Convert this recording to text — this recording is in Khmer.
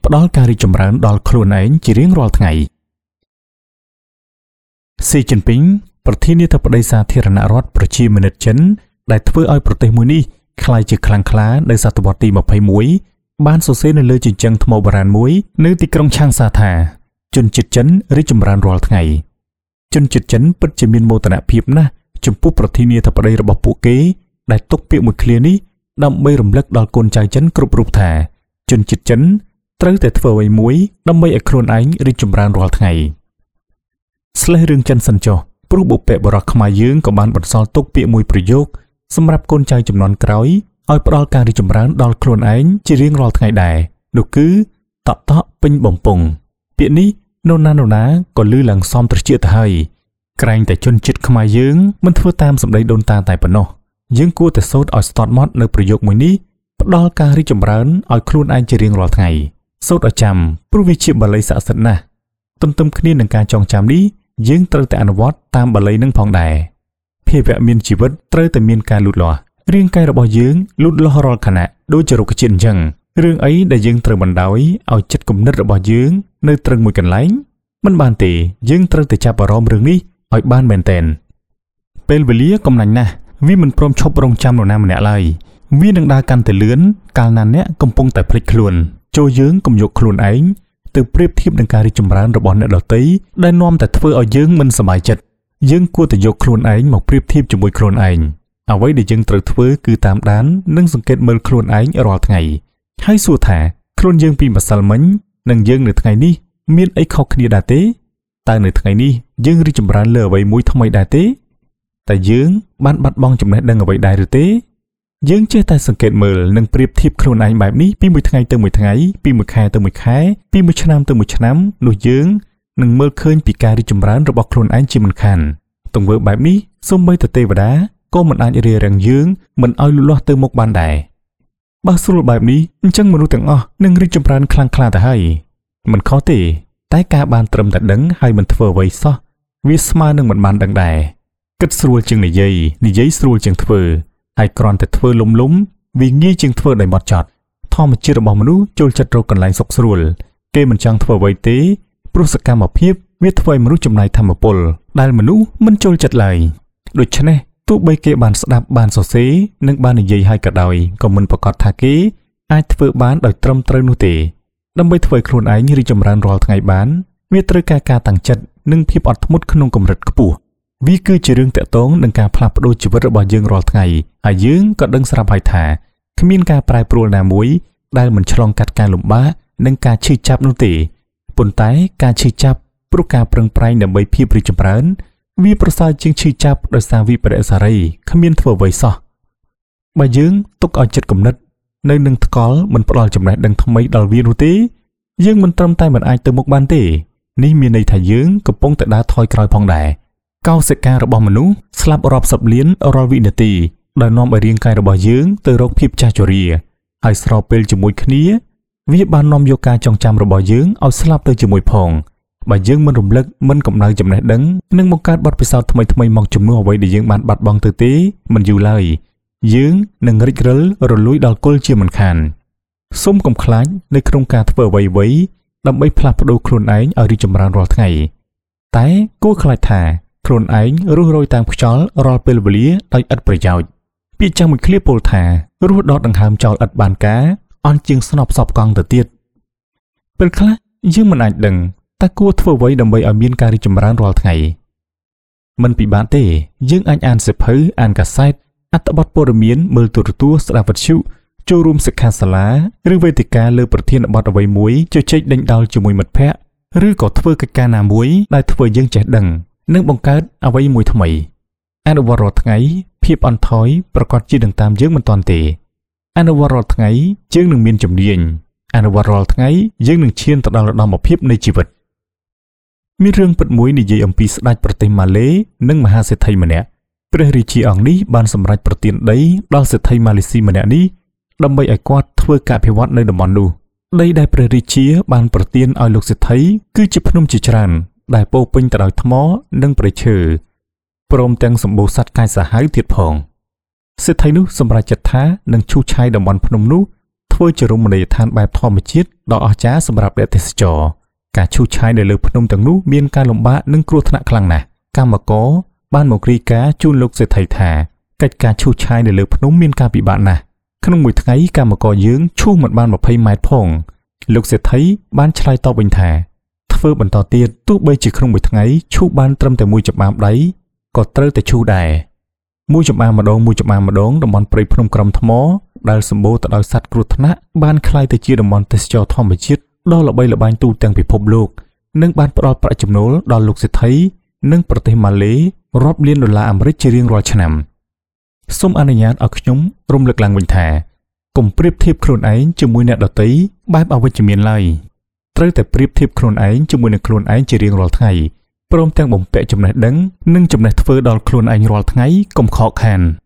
ផ្ដល់ការរីកចម្រើនដល់ខ្លួនឯងជារៀងរាល់ថ្ងៃស៊ីជីនពីងប្រធានាធិបតីសាធារណរដ្ឋប្រជាមានិតចិនដែលធ្វើឲ្យប្រទេសមួយនេះក្លាយជាខ្លាំងក្លានៅសតវត្សទី21បានសរសេរនៅលើជញ្ជាំងថ្មបុរាណមួយនៅទីក្រុងឆាងសាថាជនជាតិចិនរីកចម្រើនរាល់ថ្ងៃជនជាតិចិនពិតជាមានមោទនភាពណាស់ចំពោះប្រធានាធិបតីរបស់ពួកគេដែលទុកពាក្យមួយឃ្លានេះដើម្បីរំលឹកដល់កូនចៅចិនគ្រប់រូបថាជនជាតិចិនត្រូវតែធ្វើអ្វីមួយដើម្បីឲ្យខ្លួនឯងរីកចម្រើនរាល់ថ្ងៃស្លេះរឿងចិនសិនចុះព្រោះបុព្វបុរសខ្មែរយើងក៏បានបន្សល់ទុកពាក្យមួយប្រយោគសម្រាប់កូនចៅជំនាន់ក្រោយឲ្យផ្ដល់ការរីកចម្រើនដល់ខ្លួនឯងជារៀងរាល់ថ្ងៃដែរនោះគឺតក់ពេញបំពង់ពាក្យនេះនរណាក៏ឮឡើងសមត្រជាទៅហើយក្រែងតែជនជាតិខ្មែរយើងមិនធ្វើតាមសម្ដីដូនតាតែប៉ុណ្ណោះយើងគួរតែសូត្រឲ្យស្ទាត់មាត់នៅប្រយោគមួយនេះផ្ដល់ការរីកចម្រើនឲ្យខ្លួនឯងជារៀងរាល់ថ្ងៃសូត្រឲ្យចាំព្រោះវាជាបាលីស័ក្តិសិទ្ធិណាស់ទន្ទឹមគ្នានឹងការចងចាំនេះយើងត្រូវតែអនុវត្តតាមបាលីនឹងផងដែរភាវៈមានជីវិតត្រូវតែមានការលូតលាស់រាងកាយរបស់យើងលូតលាស់រាល់ខណៈដូចជារុក្ខជាតិអញ្ចឹងរឿងអីដែលយើងត្រូវបណ្ដោយឲ្យចិត្តគំនិតរបស់យើងនៅត្រឹងមួយកន្លែងមិនបានទេយើងត្រូវតែចាប់អារម្មណ៍រឿងនេះឲ្យបានមែនទែនពេលវេលាកំណាញ់ណាស់វាមិនព្រមឈប់រងចាំនរណាម្នាក់ឡើយវានឹងដើរកាន់តែលឿនកាលណាអ្នកកំពុងតែភ្លេចខ្លួនចូលយើងកុំយកខ្លួនឯងទៅប្រៀបធៀបនឹងការរីកចម្រើនរបស់អ្នកដទៃដែលនាំតែធ្វើឲ្យយើងមិនសប្បាយចិត្តយើងគួរតែយកខ្លួនឯងមកប្រៀបធៀបជាមួយខ្លួនឯងអ្វីដែលយើងត្រូវធ្វើគឺតាមដាននិងសង្កេតមើលខ្លួនឯងរាល់ថ្ងៃហើយសួរថាខ្លួនយើងពីម្សិលមិញនិងយើងនៅថ្ងៃនេះមានអីខុសគ្នាដែរទេតើនៅថ្ងៃនេះយើងរីកចម្រើនលើអ្វីមួយថ្មីដែរទេតែយើងបានបាត់បង់ចំណេះដឹងអ្វីដែរឬទេយើងចេះតែសង្កេតមើលនិងប្រៀបធៀបខ្លួនឯងបែបនេះពីមួយថ្ងៃទៅមួយថ្ងៃពីមួយខែទៅមួយខែពីមួយឆ្នាំទៅមួយឆ្នាំនោះយើងនឹងមើលឃើញពីការរីកចម្រើនរបស់ខ្លួនឯងជាមិនខានទង្វើបែបនេះសូម្បីតែទេវតាក៏មិនអាចរារាំងយើងមិនឲ្យលូតលាស់ទៅមុខបានដែរបើស្រួលបែបនេះអញ្ចឹងមនុស្សទាំងអស់នឹងរីកចម្រើនខ្លាំងក្លាទៅហើយមិនខុសទេតែការបានត្រឹមតែដឹងហើយមិនធ្វើអ្វីសោះវាស្មើនឹងមិនបានដឹងដែរគិតស្រួលជាងនិយាយស្រួលជាងធ្វើហើយគ្រាន់តែធ្វើលំវាងាយជាងធ្វើដោយបត់ចត់ធម្មជាតិរបស់មនុស្សចូលចិត្តរកកន្លែងសុខស្រួលគេមិនចង់ធ្វើអ្វីទេព្រោះសកម្មភាពវាធ្វើឲ្យមនុស្សចំណាយថាមពលដែលមនុស្សមិនចូលចិត្តឡើយដូច្នេះទោះបីគេបានស្ដាប់បានសរសេរនិងបាននិយាយឲ្យក៏ដោយក៏មិនប្រកាសថាគេអាចធ្វើបានដោយត្រឹមត្រូវនោះទេដើម្បីធ្វើឲ្យខ្លួនឯងរីកចម្រើនរាល់ថ្ងៃបានវាត្រូវការការតាំងចិត្តនិងភាពអត់ធ្មត់ក្នុងកម្រិតខ្ពស់វាគឺជារឿងតាក់ទងនឹងការផ្លាស់ប្ដូរជីវិតរបស់យើងរាល់ថ្ងៃហើយយើងក៏ដឹងស្រាប់ហើយថាគ្មានការប្រែប្រួលណាមួយដែលមិនឆ្លងកាត់ការលំបាកនិងការឈឺចាប់នោះទេប៉ុន្តែការឈឺចាប់ព្រោះការប្រឹងប្រែងដើម្បីភាពរីកចម្រើនវាប្រសើរជាងឈឺចាប់ដោយសារវិបរិសារីគ្មានធ្វើអ្វីសោះបើយើងទុកឲ្យចិត្តគំនិតនៅនឹងថ្កល់មិនផ្ដល់ចំណេះដឹងថ្មីដល់វានោះទេយើងមិនត្រឹមតែមិនអាចទៅមុខបានទេនេះមានន័យថាយើងកំពុងតែដើរថយក្រោយផងដែរកោសិការបស់មនុស្សស្លាប់រាប់សិបលានរាល់វិនាទីដោយនាំឲ្យរាងកាយរបស់យើងទៅរកភាពចាស់ជរាហើយស្របពេលជាមួយគ្នាវាបាននាំយកការចងចាំរបស់យើងឲ្យស្លាប់ទៅជាមួយផងបើយើងមិនរំលឹកមិនកំដៅចំណេះដឹងនិងបង្កើតបទពិសោធន៍ថ្មីមកជំនួសអ្វីដែលយើងបានបាត់បង់ទៅទេមិនយូរឡើយយើងនឹងរិចរិលរលួយដល់គល់ជាមិនខានសូមកុំខ្លាចនៅក្នុងការធ្វើអ្វីដើម្បីផ្លាស់ប្ដូរខ្លួនឯងឲ្យរីកចម្រើនរាល់ថ្ងៃតែគួរខ្លាចថាខ្លួនឯងរស់រយតាមខ្យល់រាល់ពេលវេលាដោយឥតប្រយោជន៍ពាក្យចាស់មួយឃ្លាពោលថារស់ដកដង្ហើមចោលឥតបានការអន់ជាងស្នប់សពកង់ទៅទៀតពេលខ្លះយើងមិនអាចដឹងតើគួរធ្វើអ្វីដើម្បីឲ្យមានការរីកចម្រើនរាល់ថ្ងៃមិនពិបាកទេយើងអាចអានសៀវភៅអានកាសែតអត្ថបទព័ត៌មានមើលទូរទស្សន៍ស្ដាប់វិទ្យុចូលរួមសិក្ខាសាលាឬវេទិកាលើប្រធានបទអ្វីមួយជជែកដេញដោលជាមួយមិត្តភ័ក្តិឬក៏ធ្វើកិច្ចការណាមួយដែលធ្វើយើងចេះដឹងនិងបង្កើតអ្វីមួយថ្មីអនុវត្តរាល់ថ្ងៃភាពអន់ថយប្រកាសជានឹងតាមយើងមិនទាន់ទេអនុវត្តរាល់ថ្ងៃយើងនឹងមានជំនាញអនុវត្តរាល់ថ្ងៃយើងនឹងឈានទៅដល់ឧត្តមភាពនៃជីវិតមានរឿងពិតមួយនិយាយអំពីស្ដេចប្រទេសម៉ាឡេនិងមហាសេដ្ឋីម្នាក់ព្រះរាជាអង្គនេះបានសម្រេចប្រទានដីដល់សេដ្ឋីម៉ាឡេស៊ីម្នាក់នេះដើម្បីឲ្យគាត់ធ្វើការអភិវឌ្ឍនៅតំបន់នោះដីដែលព្រះរាជាបានប្រទានឲ្យលោកសេដ្ឋីគឺជាភ្នំជាច្រើនដែលពោពេញទៅដោយថ្មនិងព្រៃឈើព្រមទាំងសម្បូរសត្វកាយសាហាវទៀតផងសេដ្ឋីនោះសម្រេចចិត្តថានឹងឈូសឆាយតំបន់ភ្នំនោះថធ្វើជារមណីយដ្ឋានបែបធម្មជាតិដ៏អស្ចារ្យសម្រាប់អ្នកទេសចរការឈូសឆាយនៅលើភ្នំទាំងនោះមានការលំបាកនិងគ្រោះថ្នាក់ខ្លាំងណាស់កម្មករបានមករាយការណ៍ជូនលោកសេដ្ឋីថាកិច្ចការឈូសឆាយនៅលើភ្នំមានការពិបាកណាស់ក្នុងមួយថ្ងៃកម្មករយើងឈូសមិនបាន20ម៉ែត្រផងលោកសេដ្ឋីបានឆ្លើយតបវិញថាធ្វើបន្តទៀតទោះបីជាក្នុងមួយថ្ងៃឈូសបានត្រឹមតែមួយចម្បាំដៃក៏ត្រូវតែឈូសដែរមួយចម្បាំម្ដងតំបន់ព្រៃភ្នំក្រំថ្មដែលសម្បូរទៅដោយសត្វគ្រោះថ្នាក់បានក្លាយទៅជាតំបន់ទេសចរធម្មជាតិដ៏ល្បីល្បាញទូទាំងពិភពលោកនិងបានផ្ដល់ប្រាក់ចំណូលដល់លោកសេដ្ឋីនិងប្រទេសម៉ាឡេរាប់លានដុល្លារអាមេរិកជារៀងរាល់ឆ្នាំសូមអនុញ្ញាតឲ្យខ្ញុំរំលឹកឡើងវិញថាកុំប្រៀបធៀបខ្លួនឯងជាមួយអ្នកដទៃបែបអវិជ្ជមានឡើយត្រូវតែប្រៀបធៀបខ្លួនឯងជាមួយនឹងខ្លួនឯងជារៀងរាល់ថ្ងៃព្រមទាំងបំពាក់ចំណេះដឹងនិងចំណេះធ្វើដល់ខ្លួនឯងរាល់ថ្ងៃកុំខកខាន